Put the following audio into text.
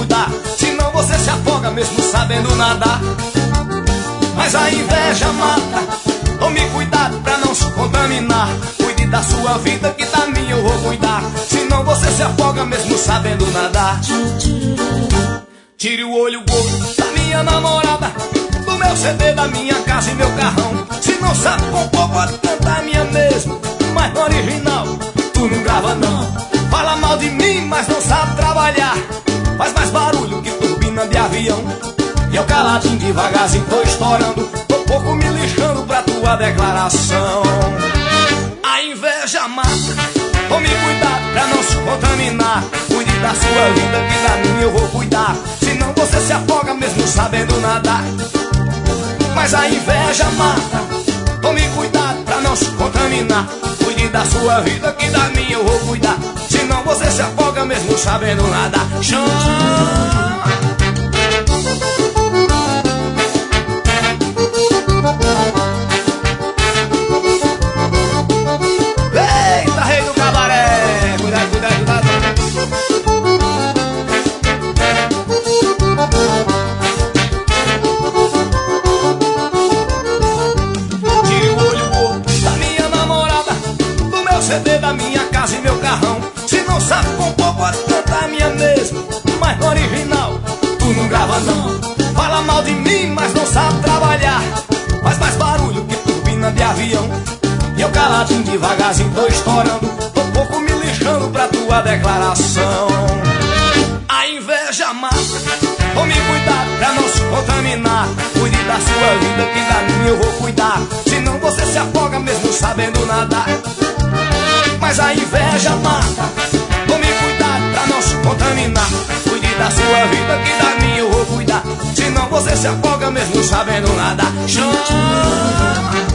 cuidar, senão você se afoga mesmo sabendo nadar. Mas a inveja mata, tome cuidado pra não se contaminar. Cuide da sua vida que da minha eu vou cuidar, senão você se afoga mesmo sabendo nadar. Tire o olho gordo da minha namorada, do meu CD, da minha casa e meu carrão. Se não sabe compor, pode cantar a minha mesmo, mas no original tu não grava não. Fala mal de mim, mas não sabe trabalhar, faz mais barulho que turbina de avião. E eu caladinho devagarzinho tô estourando, tô pouco me lixando pra tua declaração. A inveja mata, tome cuidado pra não se contaminar. Cuide da sua vida que da minha eu vou cuidar, senão você se afoga mesmo sabendo nadar. Mas a inveja mata, tome cuidado pra não se contaminar. Cuide da sua vida que da minha eu vou cuidar, senão você se afoga mesmo sabendo nadar. Chama! Eita, rei do cabaré! Cuidado, cuidado, cuidado. Tire o olho gordo da minha namorada, do meu CD, da minha casa e meu carrão. Se não sabe compor, pode cantar a minha mesmo, mas no original tu não grava não. Fala mal de mim, mas não sabe trabalhar, faz mais barulho que turbina de avião. E eu caladinho devagarzinho tô estourando, tô pouco me lixando pra tua declaração. A inveja mata, tome cuidado pra não se contaminar. Cuide da sua vida que da minha eu vou cuidar, senão você se afoga mesmo sabendo nadar. Mas a inveja mata, tome cuidado pra não se contaminar. Cuide da sua vida que da minha eu vou cuidar, senão você se afoga mesmo sabendo nadar. Chama!